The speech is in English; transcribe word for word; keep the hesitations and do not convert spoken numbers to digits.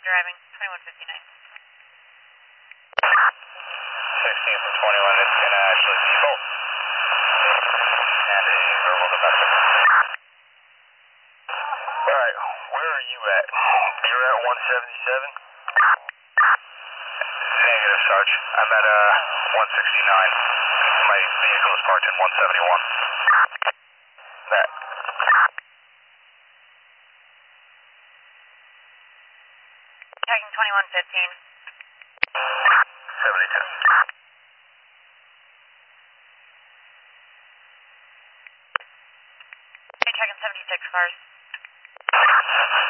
driving, twenty-one fifty-nine. sixteen from twenty-one, it's going to actually default. And a verbal domestic. Alright, where are you at? You're at one seventy-seven? Negative, Sarge. I'm at uh, one sixty-nine. My vehicle is parked in one seventy-one. That. Checking twenty-one fifteen. seventy-two. Hey, checking seventy-six cars.